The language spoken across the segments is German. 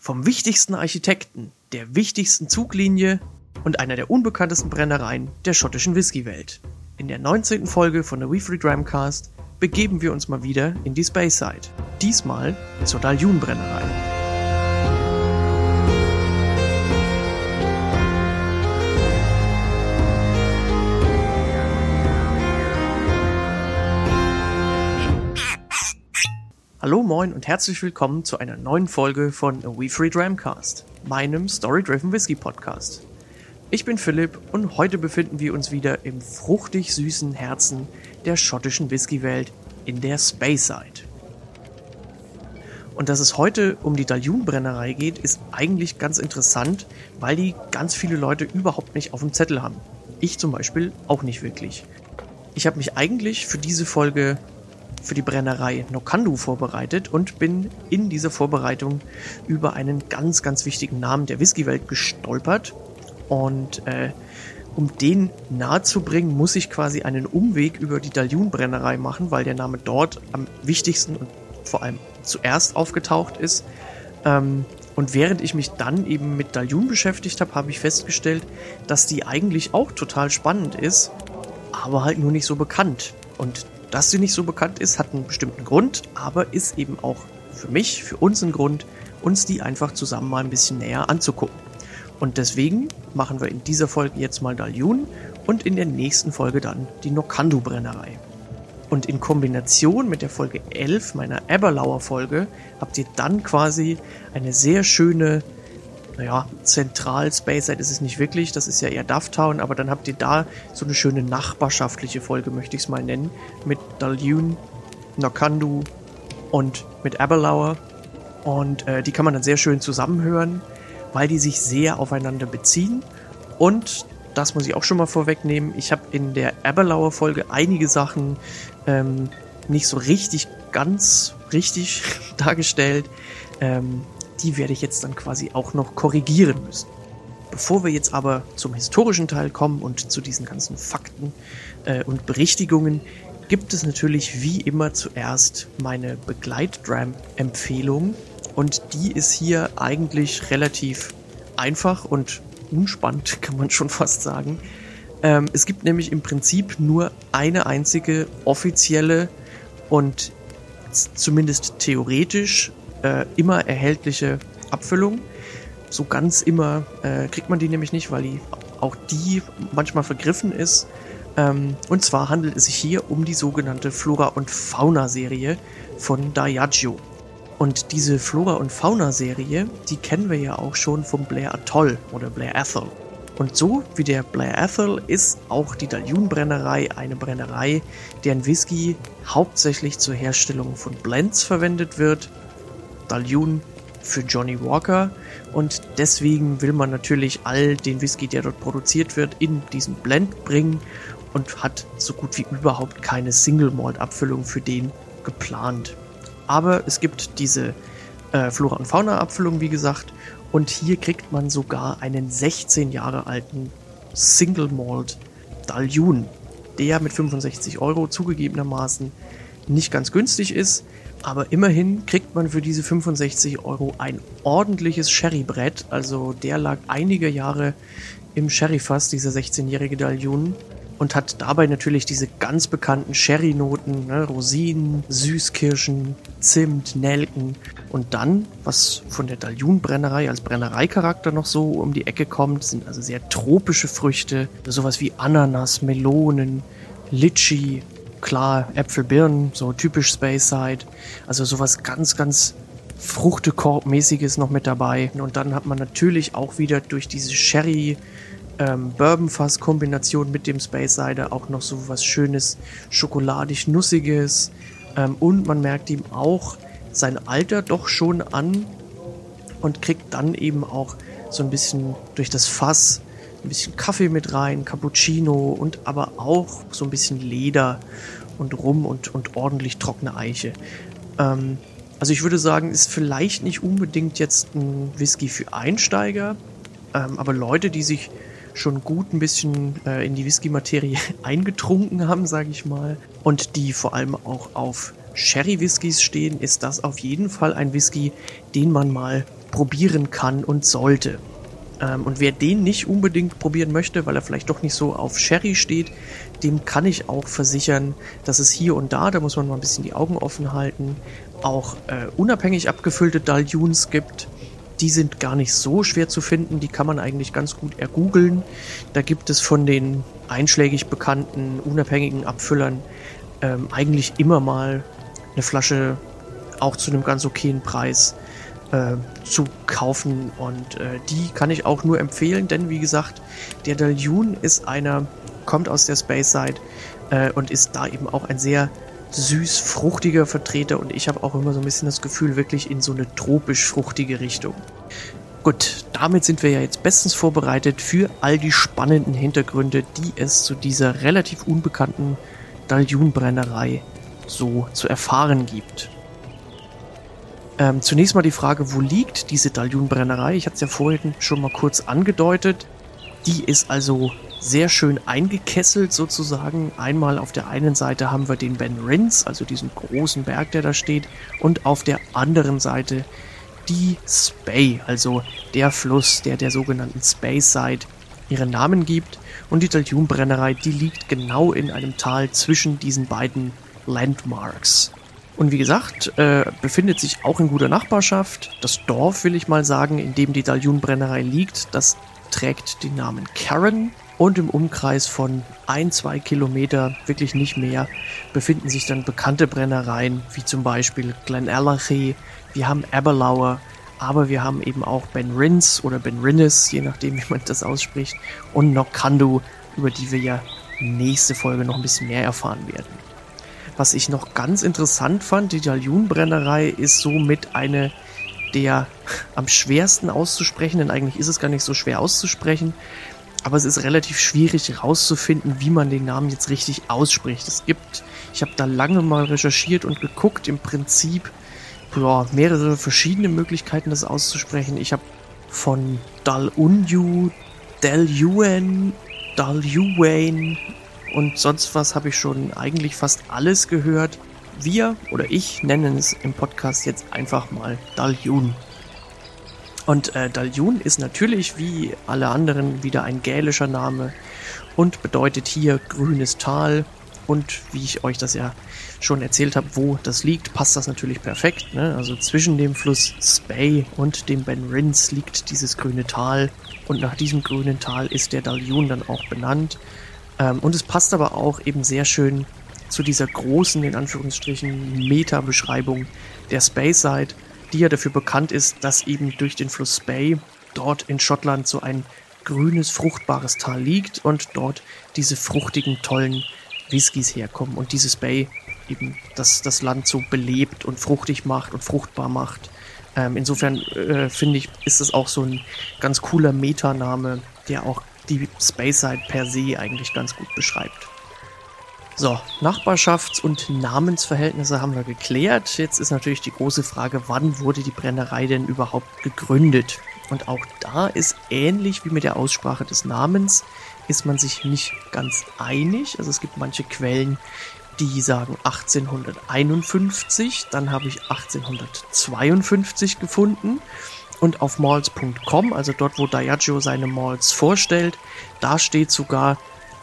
Vom wichtigsten Architekten, der wichtigsten Zuglinie und einer der unbekanntesten Brennereien der schottischen Whiskywelt. In der 19. Folge von der We Free Dramcast begeben wir uns mal wieder in die Speyside. Diesmal zur Dalhun-Brennerei. Hallo, moin und herzlich willkommen zu einer neuen Folge von A We Free Dramcast, meinem Story-Driven Whisky Podcast. Ich bin Philipp und heute befinden wir uns wieder im fruchtig süßen Herzen der schottischen Whiskywelt in der Speyside. Und dass es heute um die Dalhun-Brennerei geht, ist eigentlich ganz interessant, weil die ganz viele Leute überhaupt nicht auf dem Zettel haben. Ich zum Beispiel auch nicht wirklich. Ich habe mich eigentlich für diese Folge für die Brennerei Knockandu vorbereitet und bin in dieser Vorbereitung über einen ganz, ganz wichtigen Namen der Whiskywelt gestolpert. Und um den nahezubringen, muss ich quasi einen Umweg über die Dalhun-Brennerei machen, weil der Name dort am wichtigsten und vor allem zuerst aufgetaucht ist. Und während ich mich dann eben mit Dalhun beschäftigt habe, habe ich festgestellt, dass die eigentlich auch total spannend ist, aber halt nur nicht so bekannt. Und dass sie nicht so bekannt ist, hat einen bestimmten Grund, aber ist eben auch für mich, für uns ein Grund, uns die einfach zusammen mal ein bisschen näher anzugucken. Und deswegen machen wir in dieser Folge jetzt mal Dalhun und in der nächsten Folge dann die Knockandu-Brennerei. Und in Kombination mit der Folge 11, meiner Aberlour Folge, habt ihr dann quasi eine sehr schöne, Zentral-Speyside ist es nicht wirklich, das ist ja eher Dufftown, aber dann habt ihr da so eine schöne nachbarschaftliche Folge, möchte ich es mal nennen, mit Dalhun, Knockandu und mit Aberlour. Und die kann man dann sehr schön zusammenhören, weil die sich sehr aufeinander beziehen. Und das muss ich auch schon mal vorwegnehmen, ich habe in der Aberlour Folge einige Sachen nicht so ganz richtig dargestellt. Die werde ich jetzt dann quasi auch noch korrigieren müssen. Bevor wir jetzt aber zum historischen Teil kommen und zu diesen ganzen Fakten und Berichtigungen, gibt es natürlich wie immer zuerst meine Begleitdram-Empfehlung. Und die ist hier eigentlich relativ einfach und unspannend, kann man schon fast sagen. Es gibt nämlich im Prinzip nur eine einzige offizielle und zumindest theoretisch immer erhältliche Abfüllung. So ganz immer kriegt man die nämlich nicht, weil die manchmal vergriffen ist. Und zwar handelt es sich hier um die sogenannte Flora- und Fauna-Serie von Diageo. Und diese Flora- und Fauna-Serie, die kennen wir ja auch schon vom Blair Atoll oder Blair Athol. Und so wie der Blair Athol ist auch die Dalhun-Brennerei eine Brennerei, deren Whisky hauptsächlich zur Herstellung von Blends verwendet wird. Dalhun für Johnny Walker, und deswegen will man natürlich all den Whisky, der dort produziert wird, in diesen Blend bringen und hat so gut wie überhaupt keine Single-Malt-Abfüllung für den geplant. Aber es gibt diese Flora- und Fauna-Abfüllung, wie gesagt, und hier kriegt man sogar einen 16 Jahre alten Single-Malt Dalhun, der mit 65 € zugegebenermaßen nicht ganz günstig ist. Aber immerhin kriegt man für diese 65 € ein ordentliches Sherrybrett. Also der lag einige Jahre im Sherryfass, dieser 16-jährige Dalhun. Und hat dabei natürlich diese ganz bekannten Sherry-Noten, Rosinen, Süßkirschen, Zimt, Nelken. Und dann, was von der Dalhun-Brennerei als Brennereicharakter noch so um die Ecke kommt, sind also sehr tropische Früchte. Sowas wie Ananas, Melonen, Litschi, klar, Äpfel, Birnen, so typisch Speyside. Also sowas ganz, ganz Fruchtekorb-mäßiges noch mit dabei. Und dann hat man natürlich auch wieder durch diese Sherry Bourbonfass-Kombination mit dem Speyside auch noch so was Schönes, schokoladig-nussiges. Und man merkt ihm auch sein Alter doch schon an und kriegt dann eben auch so ein bisschen durch das Fass ein bisschen Kaffee mit rein, Cappuccino und aber auch so ein bisschen Leder und Rum und ordentlich trockene Eiche. Also ich würde sagen, ist vielleicht nicht unbedingt jetzt ein Whisky für Einsteiger, aber Leute, die sich schon gut ein bisschen in die Whisky-Materie eingetrunken haben, sage ich mal, und die vor allem auch auf Sherry-Whiskys stehen, ist das auf jeden Fall ein Whisky, den man mal probieren kann und sollte. Und wer den nicht unbedingt probieren möchte, weil er vielleicht doch nicht so auf Sherry steht, dem kann ich auch versichern, dass es hier und da muss man mal ein bisschen die Augen offen halten, auch unabhängig abgefüllte Daljuns gibt. Die sind gar nicht so schwer zu finden, die kann man eigentlich ganz gut ergoogeln. Da gibt es von den einschlägig bekannten, unabhängigen Abfüllern eigentlich immer mal eine Flasche auch zu einem ganz okayen Preis zu kaufen, und die kann ich auch nur empfehlen, denn wie gesagt, der Daljun kommt aus der Speyside und ist da eben auch ein sehr süß-fruchtiger Vertreter, und ich habe auch immer so ein bisschen das Gefühl, wirklich in so eine tropisch-fruchtige Richtung. Gut, damit sind wir ja jetzt bestens vorbereitet für all die spannenden Hintergründe, die es zu dieser relativ unbekannten Daljun-Brennerei so zu erfahren gibt. Zunächst mal die Frage, wo liegt diese Daljun-Brennerei? Ich hatte es ja vorhin schon mal kurz angedeutet. Die ist also sehr schön eingekesselt sozusagen. Einmal auf der einen Seite haben wir den Ben Rins, also diesen großen Berg, der da steht, und auf der anderen Seite die Spey, also der Fluss, der sogenannten Speyside ihren Namen gibt. Und die Daljun-Brennerei, die liegt genau in einem Tal zwischen diesen beiden Landmarks. Und wie gesagt, befindet sich auch in guter Nachbarschaft. Das Dorf, will ich mal sagen, in dem die Daljun-Brennerei liegt, das trägt den Namen Carron. Und im Umkreis von 1-2 Kilometer, wirklich nicht mehr, befinden sich dann bekannte Brennereien, wie zum Beispiel Glenallachie, wir haben Aberlour, aber wir haben eben auch Ben Rins oder Ben Rinnes, je nachdem, wie man das ausspricht, und Nokandu, über die wir ja nächste Folge noch ein bisschen mehr erfahren werden. Was ich noch ganz interessant fand, die Daljun-Brennerei ist somit eine der am schwersten auszusprechenden, eigentlich ist es gar nicht so schwer auszusprechen, aber es ist relativ schwierig herauszufinden, wie man den Namen jetzt richtig ausspricht. Ich habe da lange mal recherchiert und geguckt, im Prinzip mehrere verschiedene Möglichkeiten, das auszusprechen. Ich habe von Dalunyu, Dalyuen, Dalyuane und sonst was habe ich schon eigentlich fast alles gehört. Wir oder ich nennen es im Podcast jetzt einfach mal Daljun. Und Daljun ist natürlich wie alle anderen wieder ein gälischer Name und bedeutet hier grünes Tal. Und wie ich euch das ja schon erzählt habe, wo das liegt, passt das natürlich perfekt, ne? Also zwischen dem Fluss Spey und dem Ben Rins liegt dieses grüne Tal. Und nach diesem grünen Tal ist der Daljun dann auch benannt. Und es passt aber auch eben sehr schön zu dieser großen, in Anführungsstrichen, Meta-Beschreibung der Speyside, die ja dafür bekannt ist, dass eben durch den Fluss Spey dort in Schottland so ein grünes, fruchtbares Tal liegt und dort diese fruchtigen, tollen Whiskys herkommen und dieses Spey eben das Land so belebt und fruchtig macht und fruchtbar macht. Insofern finde ich, ist es auch so ein ganz cooler Metaname, der auch die Speyside per se eigentlich ganz gut beschreibt. So, Nachbarschafts- und Namensverhältnisse haben wir geklärt. Jetzt ist natürlich die große Frage, wann wurde die Brennerei denn überhaupt gegründet? Und auch da ist ähnlich wie mit der Aussprache des Namens, ist man sich nicht ganz einig. Also es gibt manche Quellen, die sagen 1851, dann habe ich 1852 gefunden. Und auf malts.com, also dort, wo Diageo seine Malts vorstellt, da steht sogar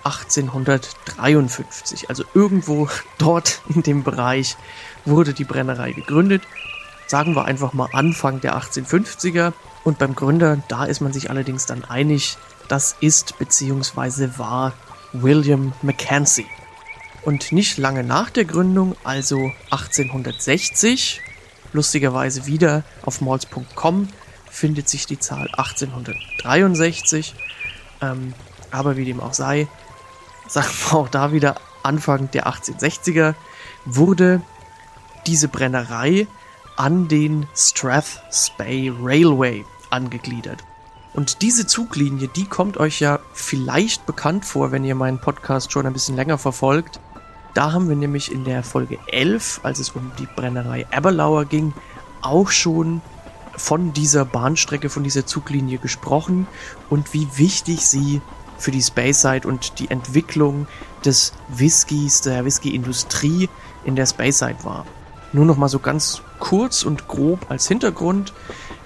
1853. Also irgendwo dort in dem Bereich wurde die Brennerei gegründet. Sagen wir einfach mal Anfang der 1850er. Und beim Gründer, da ist man sich allerdings dann einig, das ist bzw. war William Mackenzie. Und nicht lange nach der Gründung, also 1860, lustigerweise wieder auf malts.com, findet sich die Zahl 1863. Aber wie dem auch sei, sagen wir auch da wieder, Anfang der 1860er wurde diese Brennerei an den Strathspey Railway angegliedert. Und diese Zuglinie, die kommt euch ja vielleicht bekannt vor, wenn ihr meinen Podcast schon ein bisschen länger verfolgt. Da haben wir nämlich in der Folge 11, als es um die Brennerei Aberlour ging, auch schon von dieser Bahnstrecke, von dieser Zuglinie gesprochen und wie wichtig sie für die Speyside und die Entwicklung des Whiskys, der Whisky-Industrie in der Speyside war. Nur noch mal so ganz kurz und grob als Hintergrund.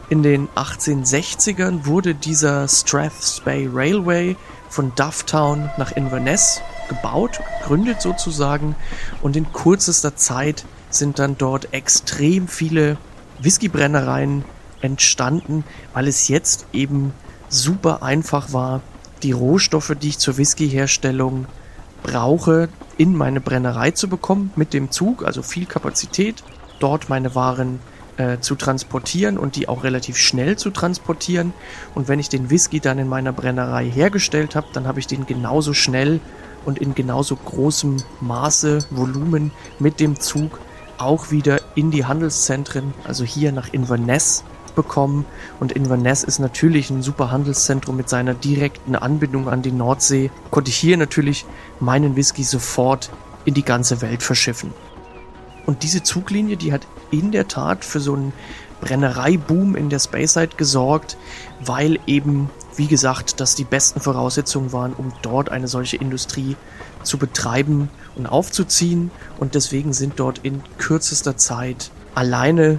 In den 1860ern wurde dieser Strathspey Railway von Dufftown nach Inverness gebaut, gegründet sozusagen, und in kürzester Zeit sind dann dort extrem viele Whiskybrennereien entstanden, weil es jetzt eben super einfach war, die Rohstoffe, die ich zur Whiskyherstellung brauche, in meine Brennerei zu bekommen mit dem Zug, also viel Kapazität, dort meine Waren zu transportieren und die auch relativ schnell zu transportieren. Und wenn ich den Whisky dann in meiner Brennerei hergestellt habe, dann habe ich den genauso schnell und in genauso großem Maße, Volumen mit dem Zug auch wieder in die Handelszentren, also hier nach Inverness, bekommen. Und Inverness ist natürlich ein super Handelszentrum mit seiner direkten Anbindung an die Nordsee. Konnte ich hier natürlich meinen Whisky sofort in die ganze Welt verschiffen. Und diese Zuglinie, die hat in der Tat für so einen Brennereiboom in der Speyside gesorgt, weil eben, wie gesagt, das die besten Voraussetzungen waren, um dort eine solche Industrie zu betreiben und aufzuziehen. Und deswegen sind dort in kürzester Zeit alleine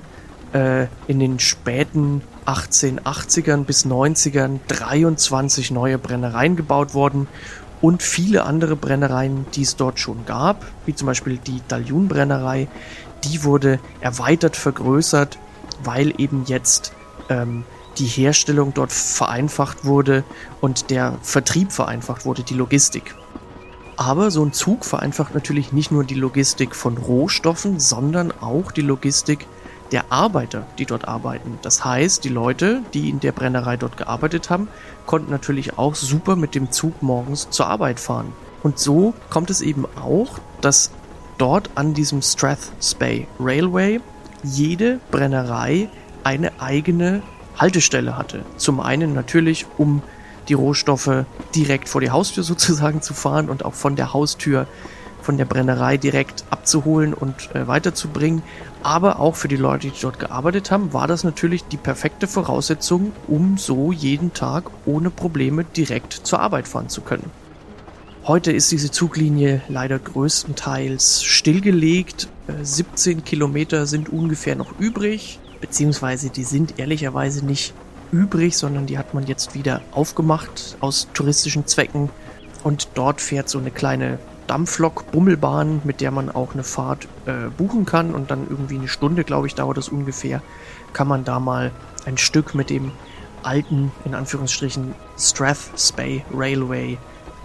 in den späten 1880ern bis 90ern 23 neue Brennereien gebaut worden. Und viele andere Brennereien, die es dort schon gab, wie zum Beispiel die Dalhun-Brennerei, die wurde erweitert, vergrößert, weil eben jetzt die Herstellung dort vereinfacht wurde und der Vertrieb vereinfacht wurde, die Logistik. Aber so ein Zug vereinfacht natürlich nicht nur die Logistik von Rohstoffen, sondern auch die Logistik der Arbeiter, die dort arbeiten. Das heißt, die Leute, die in der Brennerei dort gearbeitet haben, konnten natürlich auch super mit dem Zug morgens zur Arbeit fahren. Und so kommt es eben auch, dass dort an diesem Strathspey Railway jede Brennerei eine eigene Haltestelle hatte. Zum einen natürlich, um die Rohstoffe direkt vor die Haustür sozusagen zu fahren und auch von der Haustür von der Brennerei direkt abzuholen und weiterzubringen. Aber auch für die Leute, die dort gearbeitet haben, war das natürlich die perfekte Voraussetzung, um so jeden Tag ohne Probleme direkt zur Arbeit fahren zu können. Heute ist diese Zuglinie leider größtenteils stillgelegt. 17 Kilometer sind ungefähr noch übrig, beziehungsweise die sind ehrlicherweise nicht übrig, sondern die hat man jetzt wieder aufgemacht aus touristischen Zwecken. Und dort fährt so eine kleine Dampflok-Bummelbahn, mit der man auch eine Fahrt buchen kann, und dann irgendwie eine Stunde, glaube ich, dauert das ungefähr, kann man da mal ein Stück mit dem alten, in Anführungsstrichen, Strathspey Railway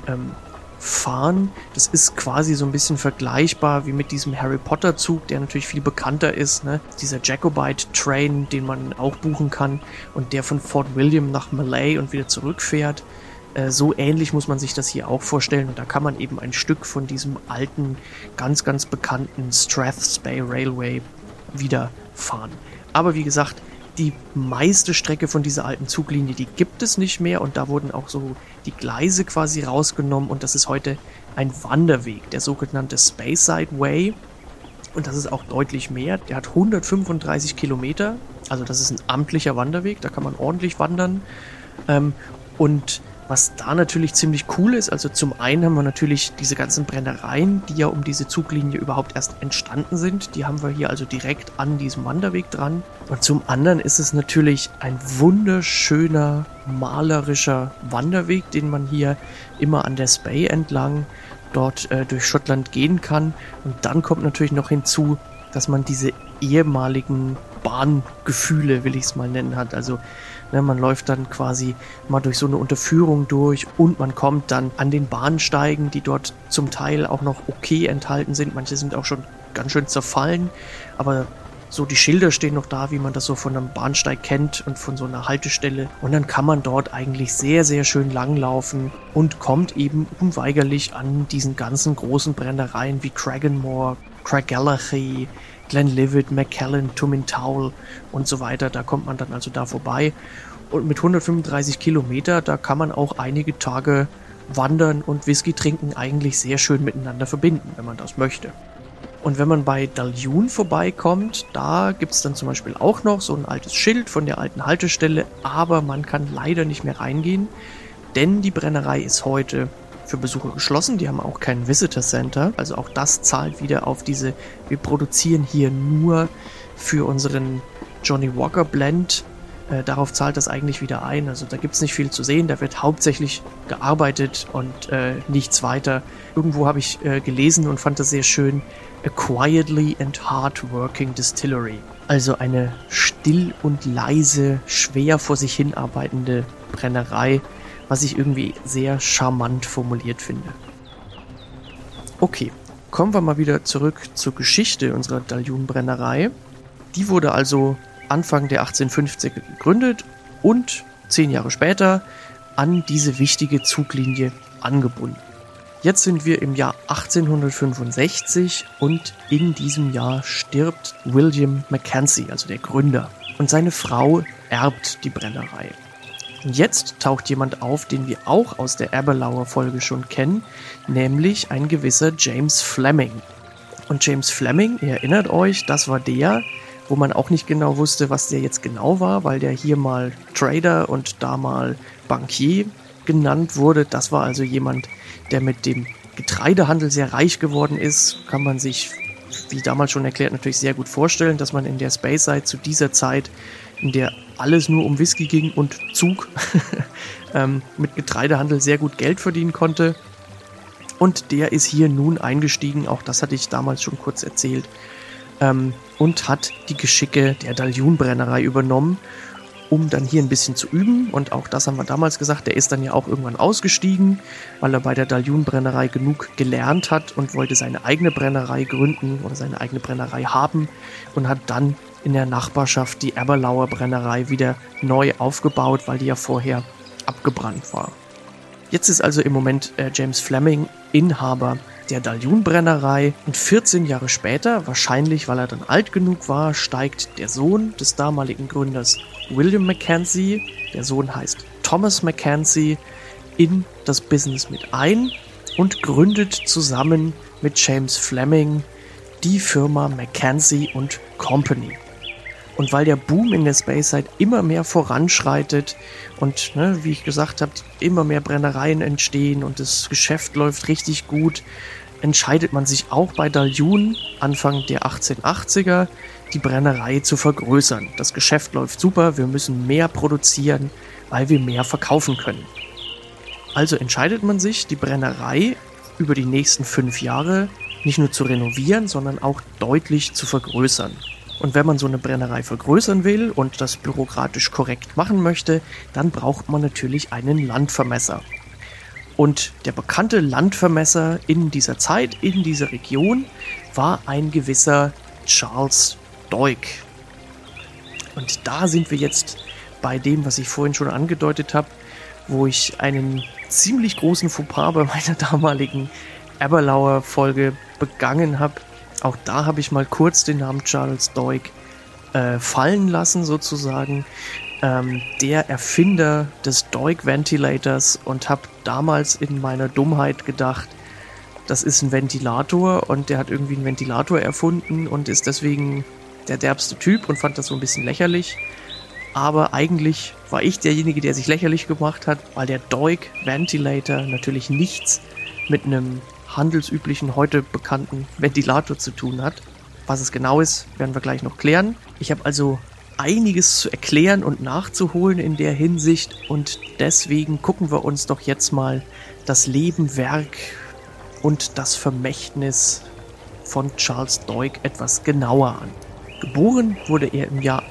fahren. Das ist quasi so ein bisschen vergleichbar wie mit diesem Harry Potter Zug, der natürlich viel bekannter ist, ne? Dieser Jacobite Train, den man auch buchen kann und der von Fort William nach Malay und wieder zurückfährt. So ähnlich muss man sich das hier auch vorstellen, und da kann man eben ein Stück von diesem alten, ganz, ganz bekannten Strathspey Railway wieder fahren. Aber wie gesagt, die meiste Strecke von dieser alten Zuglinie, die gibt es nicht mehr, und da wurden auch so die Gleise quasi rausgenommen, und das ist heute ein Wanderweg, der sogenannte Speyside Way, und das ist auch deutlich mehr. Der hat 135 Kilometer, also das ist ein amtlicher Wanderweg, da kann man ordentlich wandern, und was da natürlich ziemlich cool ist, also zum einen haben wir natürlich diese ganzen Brennereien, die ja um diese Zuglinie überhaupt erst entstanden sind. Die haben wir hier also direkt an diesem Wanderweg dran. Und zum anderen ist es natürlich ein wunderschöner, malerischer Wanderweg, den man hier immer an der Spey entlang dort durch Schottland gehen kann. Und dann kommt natürlich noch hinzu, dass man diese ehemaligen Bahngefühle, will ich es mal nennen, hat. Also man läuft dann quasi mal durch so eine Unterführung durch und man kommt dann an den Bahnsteigen, die dort zum Teil auch noch okay enthalten sind. Manche sind auch schon ganz schön zerfallen, aber so die Schilder stehen noch da, wie man das so von einem Bahnsteig kennt und von so einer Haltestelle. Und dann kann man dort eigentlich sehr, sehr schön langlaufen und kommt eben unweigerlich an diesen ganzen großen Brennereien wie Cragganmore, Craigellachie, Glenlivet, Macallan, Tumintoul und so weiter. Da kommt man dann also da vorbei. Und mit 135 Kilometer, da kann man auch einige Tage wandern und Whisky trinken eigentlich sehr schön miteinander verbinden, wenn man das möchte. Und wenn man bei Dalhun vorbeikommt, da gibt es dann zum Beispiel auch noch so ein altes Schild von der alten Haltestelle, aber man kann leider nicht mehr reingehen, denn die Brennerei ist heute für Besucher geschlossen. Die haben auch kein Visitor Center, also auch das zahlt wieder auf diese, wir produzieren hier nur für unseren Johnnie Walker Blend Darauf zahlt das eigentlich wieder ein. Also da gibt es nicht viel zu sehen. Da wird hauptsächlich gearbeitet und nichts weiter. Irgendwo habe ich gelesen und fand das sehr schön. A quietly and hard-working distillery. Also eine still und leise, schwer vor sich hin arbeitende Brennerei, was ich irgendwie sehr charmant formuliert finde. Okay, kommen wir mal wieder zurück zur Geschichte unserer Dahljoen-Brennerei. Die wurde also Anfang der 1850er gegründet und 10 Jahre später an diese wichtige Zuglinie angebunden. Jetzt sind wir im Jahr 1865 und in diesem Jahr stirbt William Mackenzie, also der Gründer. Und seine Frau erbt die Brennerei. Und jetzt taucht jemand auf, den wir auch aus der Aberlour Folge schon kennen, nämlich ein gewisser James Fleming. Und James Fleming, ihr erinnert euch, das war der, wo man auch nicht genau wusste, was der jetzt genau war, weil der hier mal Trader und da mal Bankier genannt wurde. Das war also jemand, der mit dem Getreidehandel sehr reich geworden ist. Kann man sich, wie damals schon erklärt, natürlich sehr gut vorstellen, dass man in der Speyside zu dieser Zeit, in der alles nur um Whisky ging und Zug, mit Getreidehandel sehr gut Geld verdienen konnte. Und der ist hier nun eingestiegen, auch das hatte ich damals schon kurz erzählt, und hat die Geschicke der Dahljoen-Brennerei übernommen, um dann hier ein bisschen zu üben. Und auch das haben wir damals gesagt, der ist dann ja auch irgendwann ausgestiegen, weil er bei der Dahljoen-Brennerei genug gelernt hat und wollte seine eigene Brennerei gründen oder seine eigene Brennerei haben und hat dann in der Nachbarschaft die Aberlour Brennerei wieder neu aufgebaut, weil die ja vorher abgebrannt war. Jetzt ist also im Moment James Fleming Inhaber der Dahljoen-Brennerei und 14 Jahre später, wahrscheinlich weil er dann alt genug war, steigt der Sohn des damaligen Gründers William Mackenzie, der Sohn heißt Thomas Mackenzie, in das Business mit ein und gründet zusammen mit James Fleming die Firma Mackenzie & Company. Und weil der Boom in der Speyside immer mehr voranschreitet und, wie ich gesagt habe, immer mehr Brennereien entstehen und das Geschäft läuft richtig gut, entscheidet man sich auch bei Dahljoen Anfang der 1880er, die Brennerei zu vergrößern. Das Geschäft läuft super, wir müssen mehr produzieren, weil wir mehr verkaufen können. Also entscheidet man sich, die Brennerei über die nächsten 5 Jahre nicht nur zu renovieren, sondern auch deutlich zu vergrößern. Und wenn man so eine Brennerei vergrößern will und das bürokratisch korrekt machen möchte, dann braucht man natürlich einen Landvermesser. Und der bekannte Landvermesser in dieser Zeit, in dieser Region, war ein gewisser Charles Doig. Und da sind wir jetzt bei dem, was ich vorhin schon angedeutet habe, wo ich einen ziemlich großen Fauxpas bei meiner damaligen Aberlour-Folge begangen habe. Auch da habe ich mal kurz den Namen Charles Doig fallen lassen, sozusagen. Der Erfinder des Doig Ventilators, und habe damals in meiner Dummheit gedacht, das ist ein Ventilator und der hat irgendwie einen Ventilator erfunden und ist deswegen der derbste Typ und fand das so ein bisschen lächerlich. Aber eigentlich war ich derjenige, der sich lächerlich gemacht hat, weil der Doig Ventilator natürlich nichts mit einem handelsüblichen, heute bekannten Ventilator zu tun hat. Was es genau ist, werden wir gleich noch klären. Ich habe also einiges zu erklären und nachzuholen in der Hinsicht und deswegen gucken wir uns doch jetzt mal das Leben, Werk und das Vermächtnis von Charles Doig etwas genauer an. Geboren wurde er im Jahr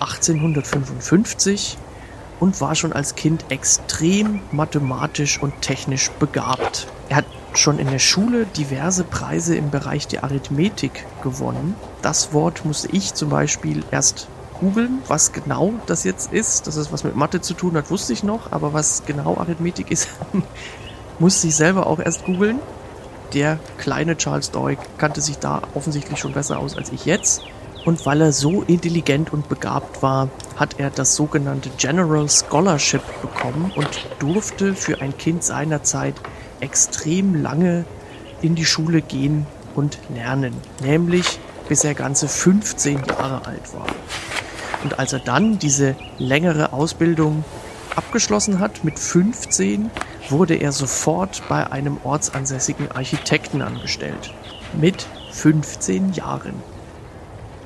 1855 und war schon als Kind extrem mathematisch und technisch begabt. Er hat schon in der Schule diverse Preise im Bereich der Arithmetik gewonnen. Das Wort musste ich zum Beispiel erst googeln, was genau das jetzt ist. Dass es was mit Mathe zu tun hat, wusste ich noch, aber was genau Arithmetik ist, musste ich selber auch erst googeln. Der kleine Charles Doig kannte sich da offensichtlich schon besser aus als ich jetzt. Und weil er so intelligent und begabt war, hat er das sogenannte General Scholarship bekommen und durfte für ein Kind seiner Zeit extrem lange in die Schule gehen und lernen. Nämlich bis er ganze 15 Jahre alt war. Und als er dann diese längere Ausbildung abgeschlossen hat, mit 15, wurde er sofort bei einem ortsansässigen Architekten angestellt. Mit 15 Jahren.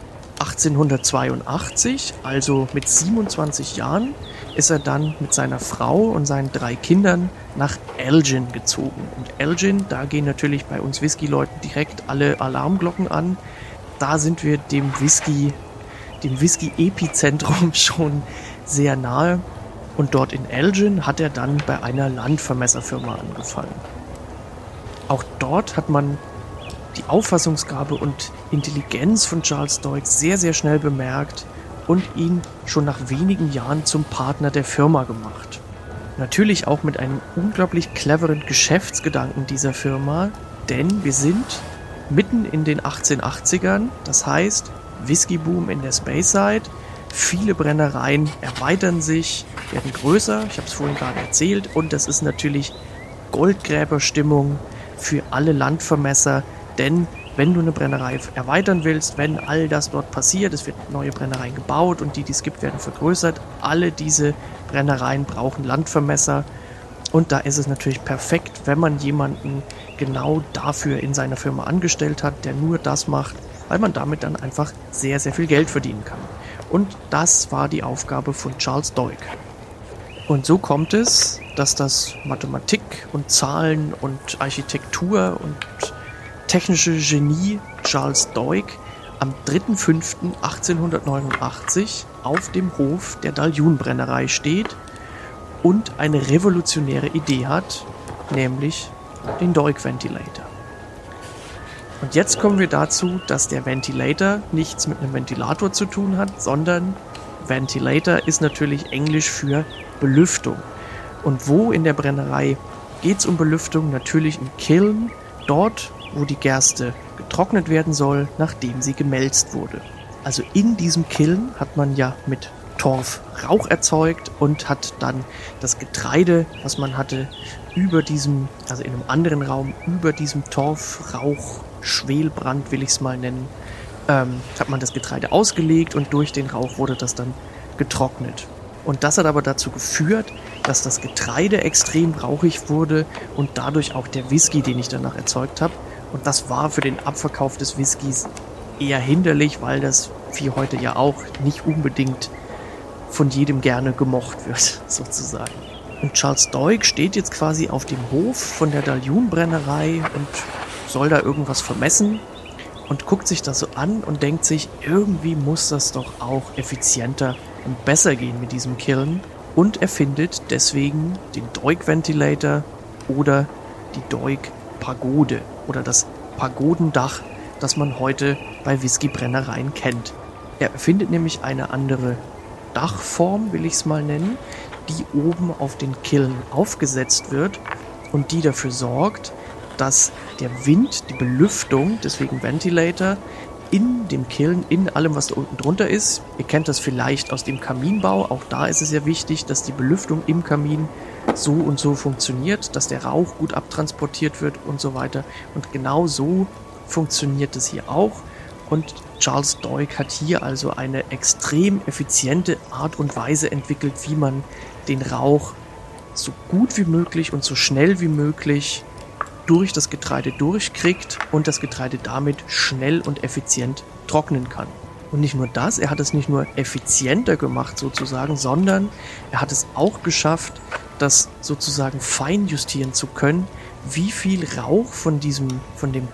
1882, also mit 27 Jahren, ist er dann mit seiner Frau und seinen 3 Kindern nach Elgin gezogen. Und Elgin, da gehen natürlich bei uns Whisky-Leuten direkt alle Alarmglocken an. Da sind wir dem Whisky-Epizentrum schon sehr nahe. Und dort in Elgin hat er dann bei einer Landvermesserfirma angefangen. Auch dort hat man die Auffassungsgabe und Intelligenz von Charles Doig sehr, sehr schnell bemerkt und ihn schon nach wenigen Jahren zum Partner der Firma gemacht. Natürlich auch mit einem unglaublich cleveren Geschäftsgedanken dieser Firma, denn wir sind mitten in den 1880ern, das heißt Whiskyboom in der Speyside, viele Brennereien erweitern sich, werden größer, ich habe es vorhin gerade erzählt, und das ist natürlich Goldgräberstimmung für alle Landvermesser, denn wenn du eine Brennerei erweitern willst, wenn all das dort passiert, es wird neue Brennereien gebaut und die es gibt, werden vergrößert, alle diese Brennereien brauchen Landvermesser und da ist es natürlich perfekt, wenn man jemanden genau dafür in seiner Firma angestellt hat, der nur das macht, weil man damit dann einfach sehr, sehr viel Geld verdienen kann. Und das war die Aufgabe von Charles Doig. Und so kommt es, dass das Mathematik und Zahlen und Architektur und technische Genie Charles Doig am 3.5.1889 auf dem Hof der Dallion-Brennerei steht und eine revolutionäre Idee hat, nämlich den Doig Ventilator. Und jetzt kommen wir dazu, dass der Ventilator nichts mit einem Ventilator zu tun hat, sondern Ventilator ist natürlich Englisch für Belüftung. Und wo in der Brennerei geht es um Belüftung? Natürlich im Kiln, dort wo die Gerste getrocknet werden soll, nachdem sie gemälzt wurde. Also in diesem Kiln hat man ja mit Torf Rauch erzeugt und hat dann das Getreide, was man hatte, über diesem, also in einem anderen Raum, über diesem Torfrauch, Schwelbrand will ich es mal nennen, hat man das Getreide ausgelegt und durch den Rauch wurde das dann getrocknet. Und das hat aber dazu geführt, dass das Getreide extrem rauchig wurde und dadurch auch der Whisky, den ich danach erzeugt habe. Und das war für den Abverkauf des Whiskys eher hinderlich, weil das wie heute ja auch nicht unbedingt von jedem gerne gemocht wird, sozusagen. Und Charles Doig steht jetzt quasi auf dem Hof von der Dallion-Brennerei und soll da irgendwas vermessen und guckt sich das so an und denkt sich, irgendwie muss das doch auch effizienter und besser gehen mit diesem Kiln und erfindet deswegen den Doig Ventilator oder die Doig Pagode oder das Pagodendach, das man heute bei Whiskybrennereien kennt. Er erfindet nämlich eine andere Dachform, will ich es mal nennen, die oben auf den Kiln aufgesetzt wird und die dafür sorgt, dass der Wind, die Belüftung, deswegen Ventilator, in dem Kiln, in allem, was da unten drunter ist. Ihr kennt das vielleicht aus dem Kaminbau. Auch da ist es ja wichtig, dass die Belüftung im Kamin so und so funktioniert, dass der Rauch gut abtransportiert wird und so weiter. Und genau so funktioniert es hier auch. Und Charles Doig hat hier also eine extrem effiziente Art und Weise entwickelt, wie man den Rauch so gut wie möglich und so schnell wie möglich durch das Getreide durchkriegt und das Getreide damit schnell und effizient trocknen kann. Und nicht nur das, er hat es nicht nur effizienter gemacht sozusagen, sondern er hat es auch geschafft, das sozusagen fein justieren zu können, wie viel Rauch von dem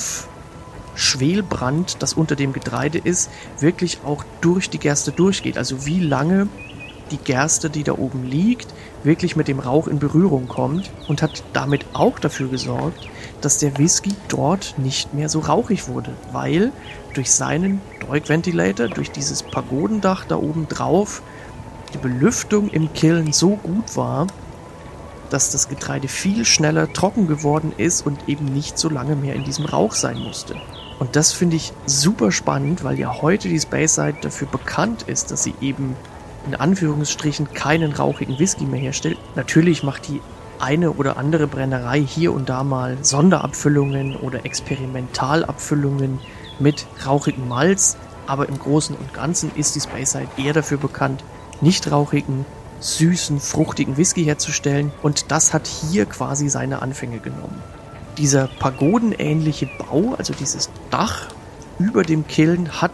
Torf-Schwelbrand, das unter dem Getreide ist, wirklich auch durch die Gerste durchgeht. Also wie lange die Gerste, die da oben liegt, wirklich mit dem Rauch in Berührung kommt und hat damit auch dafür gesorgt, dass der Whisky dort nicht mehr so rauchig wurde, weil durch seinen Doig Ventilator, durch dieses Pagodendach da oben drauf, die Belüftung im Kiln so gut war, dass das Getreide viel schneller trocken geworden ist und eben nicht so lange mehr in diesem Rauch sein musste. Und das finde ich super spannend, weil ja heute die Speyside dafür bekannt ist, dass sie eben in Anführungsstrichen keinen rauchigen Whisky mehr herstellt. Natürlich macht die eine oder andere Brennerei hier und da mal Sonderabfüllungen oder Experimentalabfüllungen mit rauchigem Malz, aber im Großen und Ganzen ist die Speyside eher dafür bekannt, nicht rauchigen, süßen, fruchtigen Whisky herzustellen und das hat hier quasi seine Anfänge genommen. Dieser pagodenähnliche Bau, also dieses Dach über dem Kiln, hat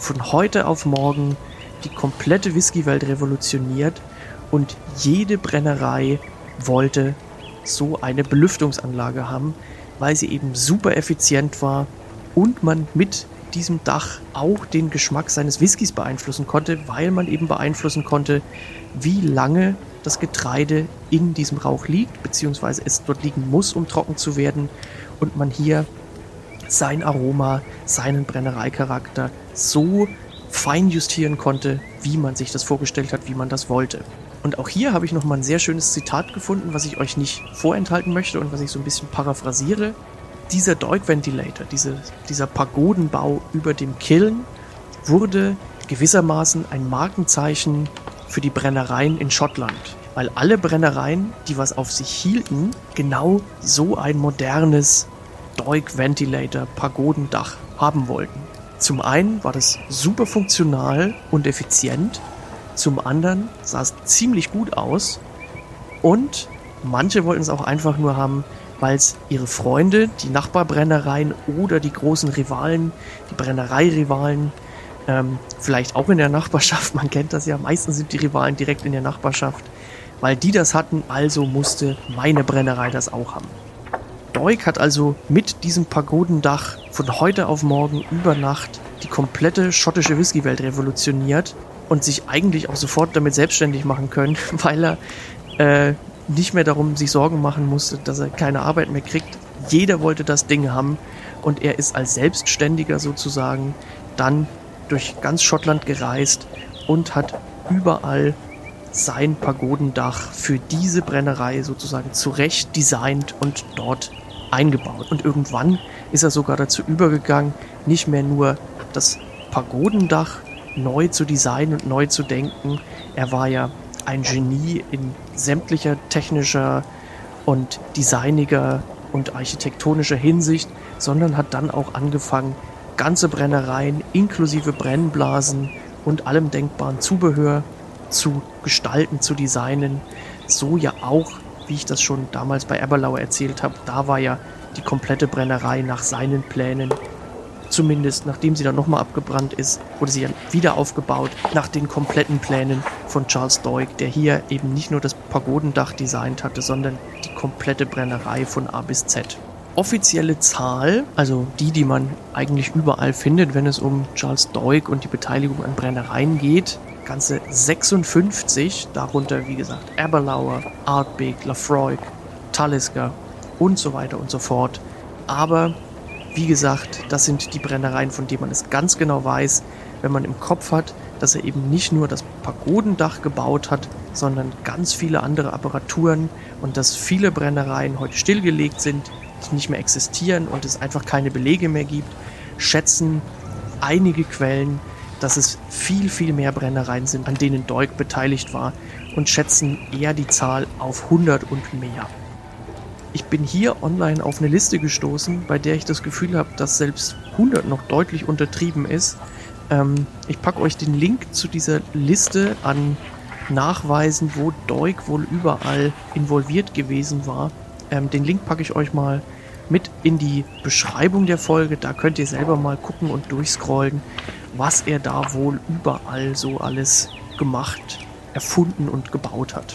von heute auf morgen die komplette Whiskywelt revolutioniert und jede Brennerei wollte so eine Belüftungsanlage haben, weil sie eben super effizient war und man mit diesem Dach auch den Geschmack seines Whiskys beeinflussen konnte, weil man eben beeinflussen konnte, wie lange das Getreide in diesem Rauch liegt, beziehungsweise es dort liegen muss, um trocken zu werden, und man hier sein Aroma, seinen Brennereicharakter so fein justieren konnte, wie man sich das vorgestellt hat, wie man das wollte. Und auch hier habe ich nochmal ein sehr schönes Zitat gefunden, was ich euch nicht vorenthalten möchte und was ich so ein bisschen paraphrasiere. Dieser Doig Ventilator, dieser Pagodenbau über dem Kiln, wurde gewissermaßen ein Markenzeichen für die Brennereien in Schottland. Weil alle Brennereien, die was auf sich hielten, genau so ein modernes Doig Ventilator Pagodendach haben wollten. Zum einen war das super funktional und effizient, zum anderen sah es ziemlich gut aus und manche wollten es auch einfach nur haben, weil es ihre Freunde, die Nachbarbrennereien oder die großen Rivalen, die Brennereirivalen, vielleicht auch in der Nachbarschaft, man kennt das ja, meistens sind die Rivalen direkt in der Nachbarschaft, weil die das hatten, also musste meine Brennerei das auch haben. Doig hat also mit diesem Pagodendach von heute auf morgen über Nacht die komplette schottische Whiskywelt revolutioniert und sich eigentlich auch sofort damit selbstständig machen können, weil er nicht mehr darum sich Sorgen machen musste, dass er keine Arbeit mehr kriegt. Jeder wollte das Ding haben und er ist als Selbstständiger sozusagen dann durch ganz Schottland gereist und hat überall sein Pagodendach für diese Brennerei sozusagen zurecht designt und dort eingebaut. Und irgendwann ist er sogar dazu übergegangen, nicht mehr nur das Pagodendach neu zu designen und neu zu denken. Er war ja ein Genie in sämtlicher technischer und designiger und architektonischer Hinsicht, sondern hat dann auch angefangen, ganze Brennereien inklusive Brennblasen und allem denkbaren Zubehör zu gestalten, zu designen. So ja auch, wie ich das schon damals bei Aberlour erzählt habe, da war ja die komplette Brennerei nach seinen Plänen, zumindest nachdem sie dann nochmal abgebrannt ist, wurde sie ja wieder aufgebaut nach den kompletten Plänen von Charles Doig, der hier eben nicht nur das Pagodendach designt hatte, sondern die komplette Brennerei von A bis Z. Offizielle Zahl, also die man eigentlich überall findet, wenn es um Charles Doig und die Beteiligung an Brennereien geht, ganze 56, darunter wie gesagt Aberlour, Ardbeg, Laphroaig, Talisker und so weiter und so fort. Aber wie gesagt, das sind die Brennereien, von denen man es ganz genau weiß, wenn man im Kopf hat, dass er eben nicht nur das Pagodendach gebaut hat, sondern ganz viele andere Apparaturen und dass viele Brennereien heute stillgelegt sind, die nicht mehr existieren und es einfach keine Belege mehr gibt, schätzen einige Quellen, dass es viel, viel mehr Brennereien sind, an denen Doig beteiligt war und schätzen eher die Zahl auf 100 und mehr. Ich bin hier online auf eine Liste gestoßen, bei der ich das Gefühl habe, dass selbst 100 noch deutlich untertrieben ist. Ich packe euch den Link zu dieser Liste an Nachweisen, wo Doig wohl überall involviert gewesen war. Den Link packe ich euch mal mit in die Beschreibung der Folge. Da könnt ihr selber mal gucken und durchscrollen, was er da wohl überall so alles gemacht, erfunden und gebaut hat.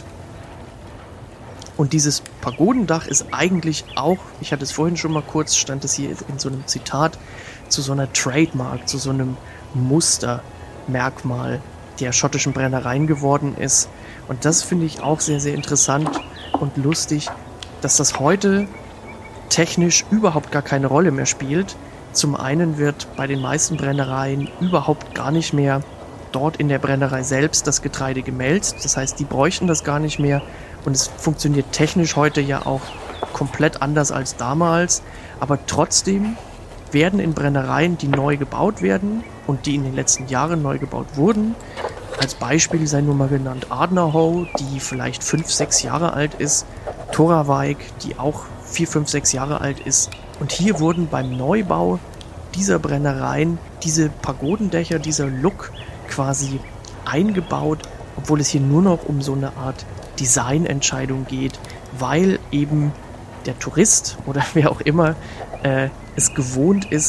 Und dieses Pagodendach ist eigentlich auch, ich hatte es vorhin schon mal kurz, stand es hier in so einem Zitat, zu so einer Trademark, zu so einem Mustermerkmal der schottischen Brennereien geworden ist. Und das finde ich auch sehr, sehr interessant und lustig, dass das heute technisch überhaupt gar keine Rolle mehr spielt. Zum einen wird bei den meisten Brennereien überhaupt gar nicht mehr dort in der Brennerei selbst das Getreide gemälzt. Das heißt, die bräuchten das gar nicht mehr. Und es funktioniert technisch heute ja auch komplett anders als damals. Aber trotzdem werden in Brennereien, die neu gebaut werden und die in den letzten Jahren neu gebaut wurden, als Beispiel sei nur mal genannt Ardnarhoe, die vielleicht 5, 6 Jahre alt ist, Toravaig, die auch 4, 5, 6 Jahre alt ist. Und hier wurden beim Neubau dieser Brennereien diese Pagodendächer, dieser Look quasi eingebaut, obwohl es hier nur noch um so eine Art Designentscheidung geht, weil eben der Tourist oder wer auch immer es gewohnt ist,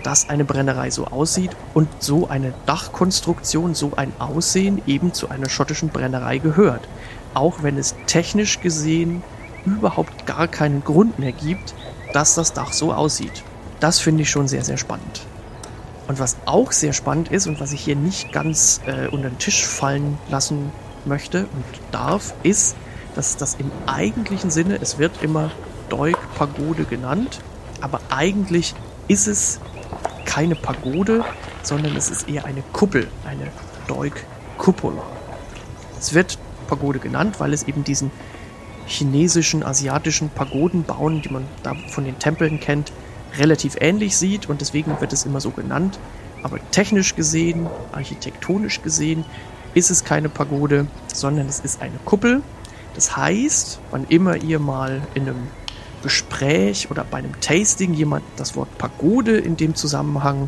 dass eine Brennerei so aussieht und so eine Dachkonstruktion, so ein Aussehen eben zu einer schottischen Brennerei gehört. Auch wenn es technisch gesehen überhaupt gar keinen Grund mehr gibt, dass das Dach so aussieht. Das finde ich schon sehr, sehr spannend. Und was auch sehr spannend ist und was ich hier nicht ganz unter den Tisch fallen lassen möchte und darf, ist, dass das im eigentlichen Sinne, es wird immer Doig-Pagode genannt, aber eigentlich ist es keine Pagode, sondern es ist eher eine Kuppel, eine Doig-Cupola. Es wird Pagode genannt, weil es eben diesen chinesischen, asiatischen Pagodenbauen, die man da von den Tempeln kennt, relativ ähnlich sieht und deswegen wird es immer so genannt. Aber technisch gesehen, architektonisch gesehen, ist es keine Pagode, sondern es ist eine Kuppel. Das heißt, wann immer ihr mal in einem Gespräch oder bei einem Tasting jemand das Wort Pagode in dem Zusammenhang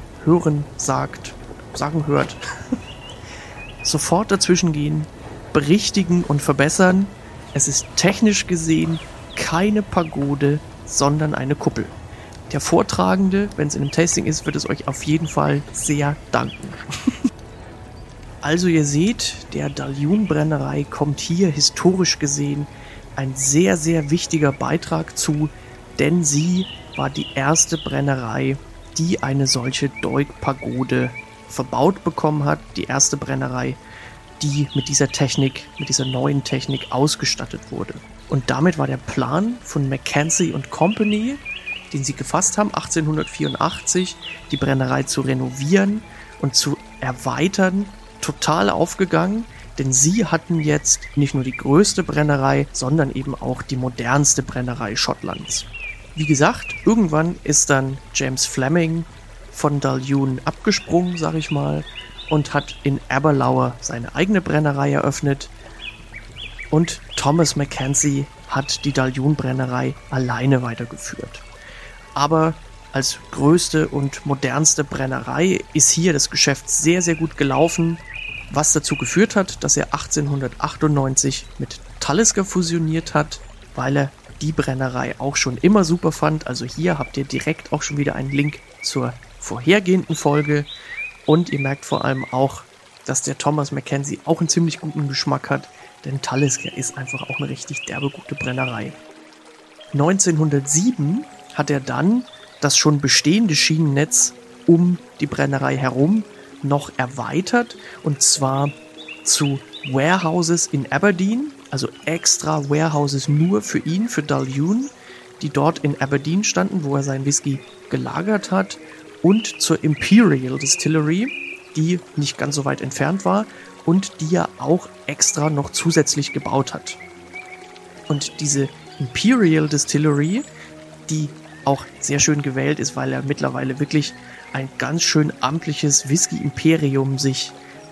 sagen hört, sofort dazwischen gehen, berichtigen und verbessern. Es ist technisch gesehen keine Pagode, sondern eine Kuppel. Der Vortragende, wenn es in einem Tasting ist, wird es euch auf jeden Fall sehr danken. Also ihr seht, der Dalyun-Brennerei kommt hier historisch gesehen ein sehr, sehr wichtiger Beitrag zu, denn sie war die erste Brennerei, die eine solche Doig-Pagode verbaut bekommen hat. Die erste Brennerei, die mit dieser Technik, mit dieser neuen Technik ausgestattet wurde. Und damit war der Plan von Mackenzie & Company, den sie gefasst haben, 1884, die Brennerei zu renovieren und zu erweitern, total aufgegangen, denn sie hatten jetzt nicht nur die größte Brennerei, sondern eben auch die modernste Brennerei Schottlands. Wie gesagt, irgendwann ist dann James Fleming von Dalyun abgesprungen, sag ich mal, und hat in Aberlour seine eigene Brennerei eröffnet und Thomas Mackenzie hat die Dalyun-Brennerei alleine weitergeführt. Aber als größte und modernste Brennerei ist hier das Geschäft sehr, sehr gut gelaufen, was dazu geführt hat, dass er 1898 mit Talisker fusioniert hat, weil er die Brennerei auch schon immer super fand. Also hier habt ihr direkt auch schon wieder einen Link zur vorhergehenden Folge und ihr merkt vor allem auch, dass der Thomas Mackenzie auch einen ziemlich guten Geschmack hat, denn Talisker ist einfach auch eine richtig derbe gute Brennerei. 1907 hat er dann das schon bestehende Schienennetz um die Brennerei herum noch erweitert und zwar zu Warehouses in Aberdeen, also extra Warehouses nur für ihn, für Dalyun, die dort in Aberdeen standen, wo er seinen Whisky gelagert hat, und zur Imperial Distillery, die nicht ganz so weit entfernt war und die er auch extra noch zusätzlich gebaut hat. Und diese Imperial Distillery, die auch sehr schön gewählt ist, weil er mittlerweile wirklich ein ganz schön amtliches Whisky-Imperium sich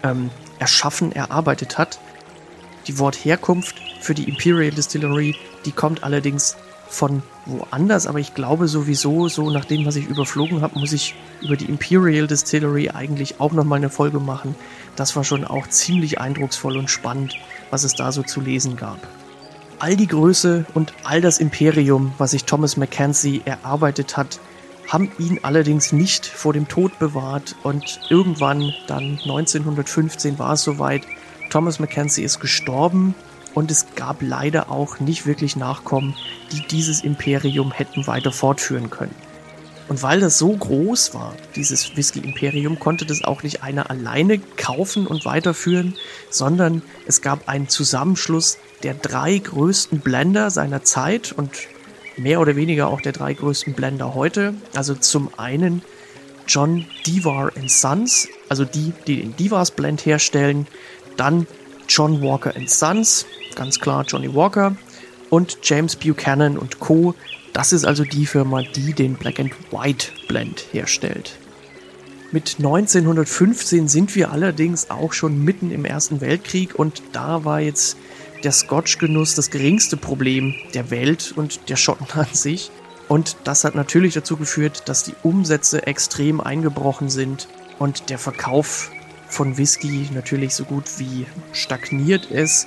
erarbeitet hat. Die Wortherkunft für die Imperial Distillery, die kommt allerdings von woanders, aber ich glaube sowieso, so nach dem, was ich überflogen habe, muss ich über die Imperial Distillery eigentlich auch nochmal eine Folge machen. Das war schon auch ziemlich eindrucksvoll und spannend, was es da so zu lesen gab. All die Größe und all das Imperium, was sich Thomas Mackenzie erarbeitet hat, haben ihn allerdings nicht vor dem Tod bewahrt und irgendwann dann 1915 war es soweit. Thomas Mackenzie ist gestorben und es gab leider auch nicht wirklich Nachkommen, die dieses Imperium hätten weiter fortführen können. Und weil das so groß war, dieses Whisky-Imperium, konnte das auch nicht einer alleine kaufen und weiterführen, sondern es gab einen Zusammenschluss der 3 größten Blender seiner Zeit und mehr oder weniger auch der 3 größten Blender heute. Also zum einen John Dewar & Sons, also die den Dewars Blend herstellen, dann John Walker & Sons, ganz klar Johnny Walker, und James Buchanan & Co. Das ist also die Firma, die den Black and White Blend herstellt. Mit 1915 sind wir allerdings auch schon mitten im Ersten Weltkrieg und da war jetzt der Scotch-Genuss das geringste Problem der Welt und der Schotten an sich. Und das hat natürlich dazu geführt, dass die Umsätze extrem eingebrochen sind und der Verkauf von Whisky natürlich so gut wie stagniert ist.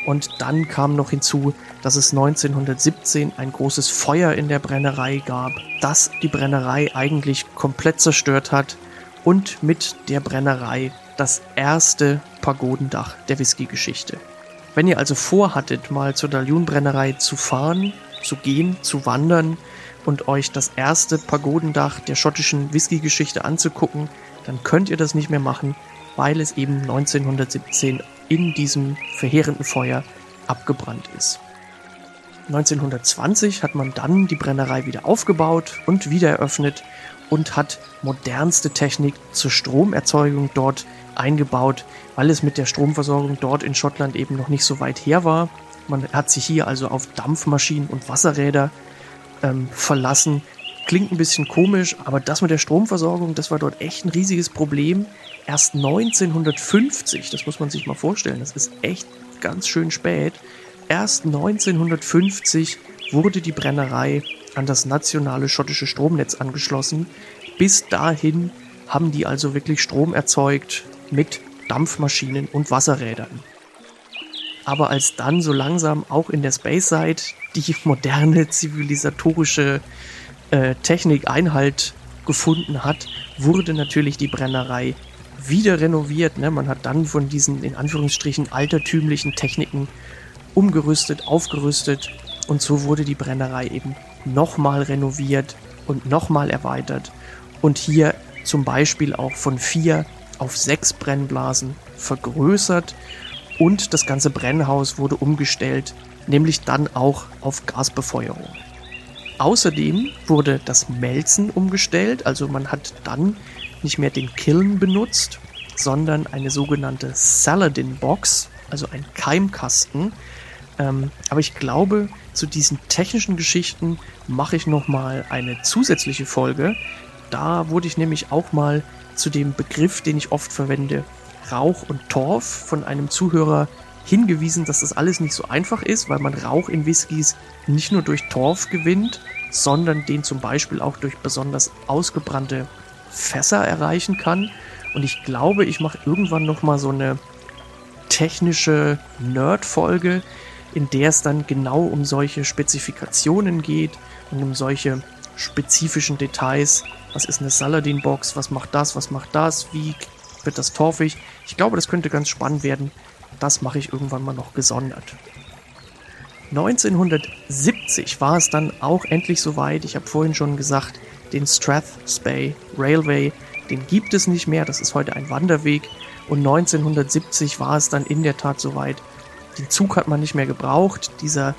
Und dann kam noch hinzu, dass es 1917 ein großes Feuer in der Brennerei gab, das die Brennerei eigentlich komplett zerstört hat und mit der Brennerei das erste Pagodendach der Whisky-Geschichte. Wenn ihr also vorhattet, mal zur Dahljoen-Brennerei zu fahren, zu gehen, zu wandern und euch das erste Pagodendach der schottischen Whisky-Geschichte anzugucken, dann könnt ihr das nicht mehr machen, weil es eben 1917 in diesem verheerenden Feuer abgebrannt ist. 1920 hat man dann die Brennerei wieder aufgebaut und wieder eröffnet und hat modernste Technik zur Stromerzeugung dort eingebaut, weil es mit der Stromversorgung dort in Schottland eben noch nicht so weit her war. Man hat sich hier also auf Dampfmaschinen und Wasserräder verlassen. Klingt ein bisschen komisch, aber das mit der Stromversorgung, das war dort echt ein riesiges Problem. Erst 1950, das muss man sich mal vorstellen, das ist echt ganz schön spät, erst 1950 wurde die Brennerei an das nationale schottische Stromnetz angeschlossen. Bis dahin haben die also wirklich Strom erzeugt mit Dampfmaschinen und Wasserrädern. Aber als dann so langsam auch in der Speyside die moderne zivilisatorische Technik Einhalt gefunden hat, wurde natürlich die Brennerei wieder renoviert. Ne? Man hat dann von diesen in Anführungsstrichen altertümlichen Techniken umgerüstet, aufgerüstet und so wurde die Brennerei eben nochmal renoviert und nochmal erweitert und hier zum Beispiel auch von 4 auf 6 Brennblasen vergrößert und das ganze Brennhaus wurde umgestellt, nämlich dann auch auf Gasbefeuerung. Außerdem wurde das Melzen umgestellt, also man hat dann nicht mehr den Kiln benutzt, sondern eine sogenannte Saladin-Box, also ein Keimkasten. Aber ich glaube, zu diesen technischen Geschichten mache ich nochmal eine zusätzliche Folge. Da wurde ich nämlich auch mal zu dem Begriff, den ich oft verwende, Rauch und Torf, von einem Zuhörer hingewiesen, dass das alles nicht so einfach ist, weil man Rauch in Whiskys nicht nur durch Torf gewinnt, sondern den zum Beispiel auch durch besonders ausgebrannte Fässer erreichen kann. Und ich glaube, ich mache irgendwann nochmal so eine technische Nerd-Folge, in der es dann genau um solche Spezifikationen geht und um solche spezifischen Details. Was ist eine Saladin-Box? Was macht das? Wie wird das torfig? Ich glaube, das könnte ganz spannend werden. Das mache ich irgendwann mal noch gesondert. 1970 war es dann auch endlich soweit. Ich habe vorhin schon gesagt, den Strathspey Railway, den gibt es nicht mehr. Das ist heute ein Wanderweg. Und 1970 war es dann in der Tat soweit. Den Zug hat man nicht mehr gebraucht. Diese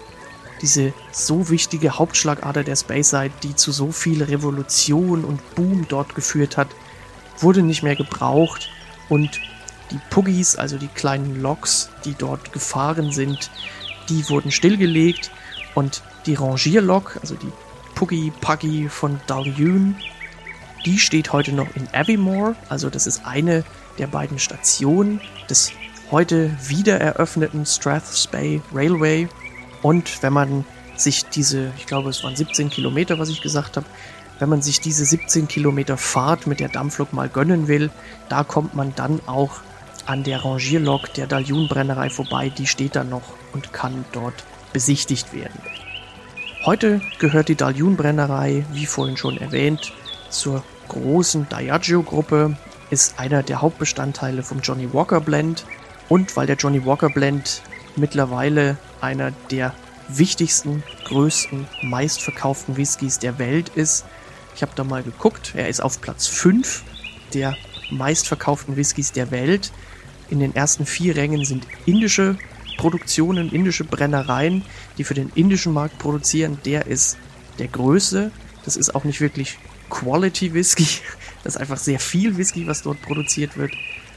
so wichtige Hauptschlagader der Speyside, die zu so viel Revolution und Boom dort geführt hat, wurde nicht mehr gebraucht. Und die Puggies, also die kleinen Loks, die dort gefahren sind, die wurden stillgelegt. Und die Rangierlok, also die Puggy von Dahljoen, die steht heute noch in Aviemore. Also das ist eine der beiden Stationen des heute wieder eröffneten Strathspey Railway. Und wenn man sich diese, ich glaube es waren 17 Kilometer, was ich gesagt habe, wenn man sich diese 17 Kilometer Fahrt mit der Dampflok mal gönnen will, da kommt man dann auch an der Rangierlok der Dahljoen-Brennerei vorbei. Die steht da noch und kann dort besichtigt werden. Heute gehört die Dahljoen-Brennerei, wie vorhin schon erwähnt, zur großen Diageo-Gruppe, ist einer der Hauptbestandteile vom Johnnie Walker Blend. Und weil der Johnnie Walker Blend mittlerweile einer der wichtigsten, größten, meistverkauften Whiskys der Welt ist. Ich habe da mal geguckt, er ist auf Platz 5 der meistverkauften Whiskys der Welt. In den ersten 4 Rängen sind indische Produktionen, indische Brennereien, die für den indischen Markt produzieren. Der ist der größte. Das ist auch nicht wirklich Quality Whisky. Das ist einfach sehr viel Whisky, was dort produziert wird.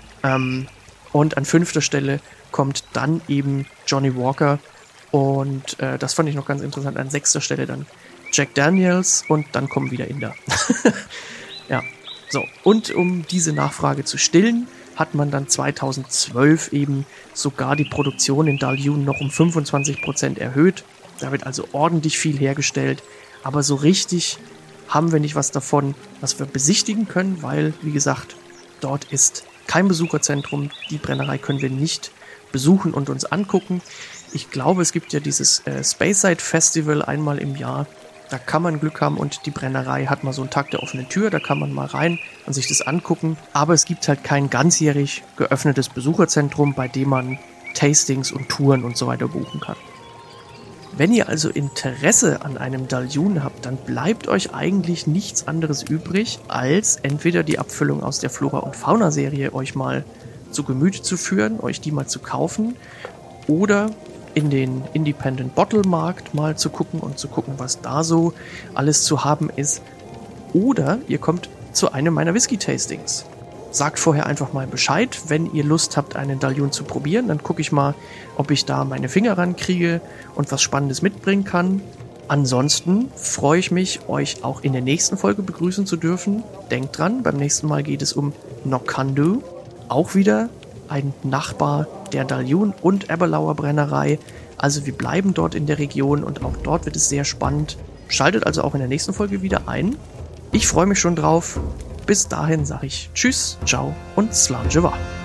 Und an 5. Stelle kommt dann eben Johnnie Walker. Und das fand ich noch ganz interessant. An 6. Stelle dann Jack Daniels und dann kommen wieder Inder. Ja, so. Und um diese Nachfrage zu stillen, hat man dann 2012 eben sogar die Produktion in Dahljoen noch um 25% erhöht. Da wird also ordentlich viel hergestellt. Aber so richtig haben wir nicht was davon, was wir besichtigen können, weil, wie gesagt, dort ist kein Besucherzentrum. Die Brennerei können wir nicht besuchen und uns angucken. Ich glaube, es gibt ja dieses Speyside Festival einmal im Jahr. Da kann man Glück haben und die Brennerei hat mal so einen Tag der offenen Tür. Da kann man mal rein und sich das angucken. Aber es gibt halt kein ganzjährig geöffnetes Besucherzentrum, bei dem man Tastings und Touren und so weiter buchen kann. Wenn ihr also Interesse an einem Dalyun habt, dann bleibt euch eigentlich nichts anderes übrig, als entweder die Abfüllung aus der Flora- und Fauna-Serie euch mal zu Gemüte zu führen, euch die mal zu kaufen oder in den Independent Bottle Markt mal zu gucken, was da so alles zu haben ist. Oder ihr kommt zu einem meiner Whisky-Tastings. Sagt vorher einfach mal Bescheid, wenn ihr Lust habt, einen Dalyun zu probieren. Dann gucke ich mal, ob ich da meine Finger rankriege und was Spannendes mitbringen kann. Ansonsten freue ich mich, euch auch in der nächsten Folge begrüßen zu dürfen. Denkt dran, beim nächsten Mal geht es um Nokandu. Auch wieder ein Nachbar der Dalyun und Aberlour Brennerei. Also wir bleiben dort in der Region und auch dort wird es sehr spannend. Schaltet also auch in der nächsten Folge wieder ein. Ich freue mich schon drauf. Bis dahin sage ich Tschüss, Ciao und Slán Džava.